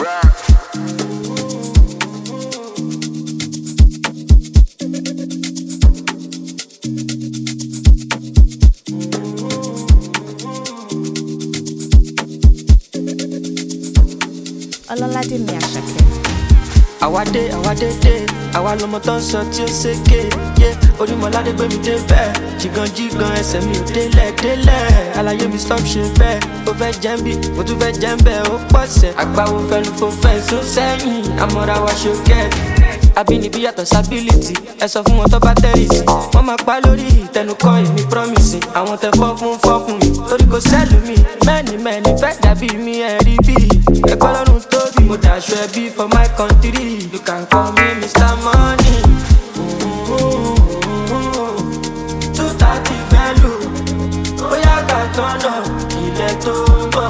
Ọlọ́ládé mi Àṣàkẹ́. Àwa dé, àwa lọmọ tó ń sọ tí ó ṣèké. Orímọ̀ládé gbé mi dé bẹ́ẹ̀. Jìgàn ẹsẹ̀ mi ò délẹ̀. Àlàyé mi stop ṣe bẹ́ẹ̀. Ó fẹ́ jẹ́ ń bì, mo tún fẹ́ jẹ́ ń bẹ́ẹ̀. Ó pọ̀ sẹ̀. Àgbáwo fẹ́nu fò fẹ́ só sẹ́yìn. Àmọ́ra wa ṣe kẹ́ẹ̀tì. Abínibí yàtọ̀ sábílítì. Ẹ sọ fún wọn tó bá tẹ́rìsì. Wọ́n máa pa lórí ìtẹnukọ́ èmi promise. Àwọn tẹ fọ́ fún mi. Torí kò sẹ́lù mi. Mẹ́ni fẹ́ dàbí mi ẹ̀rí bí. Ẹ̀kọ́ lọ́rùn tóbi. Mo dàṣọ ẹbí for my country. You can call me Mr. Money. 230 value. Bóyá ká tọ́nà ilẹ̀ tó ń bọ̀.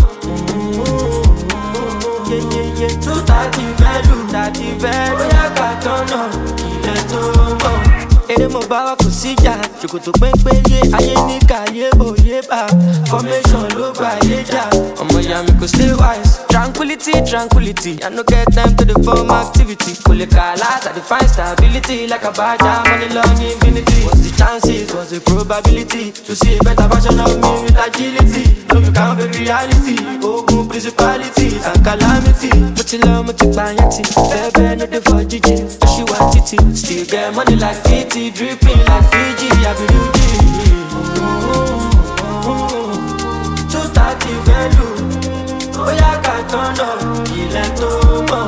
230 value. Bóyá ká tọ́nà ilẹ̀ tó ń bọ̀. Èrè mo bá wa kò síjà. Ṣòkòtò péńpéyé ayé ní kàyé òye bá. Formation ló gbà yé jà. Ọmọ ìyá mi kò stay wise. Tranquility. I no get time to the form activity. Kò lè kà láti define stability. Like a badger, money long infinity. What's the chances? What's the probability? To see a better version of me with agility. No, you can't fake reality. Ogun principalities and calamity. Mo ti pààyàn tí. Bẹ́ẹ̀ no dey for jíjí. Oṣù wa títì. Still get money like 50. Dripping like Fiji. Abiruji. 230 value. Bóyá ká tọ́nà ilẹ̀ tó mọ̀.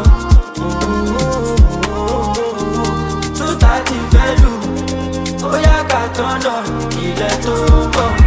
230 value. Bóyá ká tọ́nà ilẹ̀ tó mọ̀.